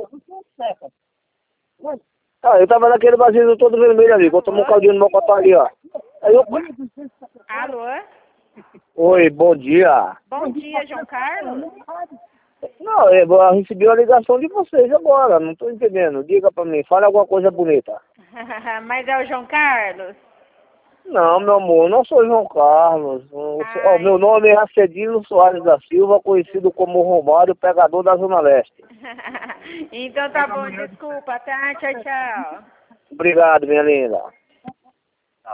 Ah, eu tava naquele barzinho todo vermelho ali, eu tomei um caldinho no meu cotão ali, ó. Aí eu... Alô? Oi, bom dia. Bom dia, João Carlos. Não, eu recebi uma ligação de vocês agora, não tô entendendo. Diga pra mim, fale alguma coisa bonita. Mas é o João Carlos? Não, meu amor, não sou João Carlos. Ó, Ai. meu nome é Acedino Soares da Silva, conhecido como Romário, pegador da Zona Leste. Então tá bom, desculpa, tá? Tchau, tchau. Obrigado, minha linda.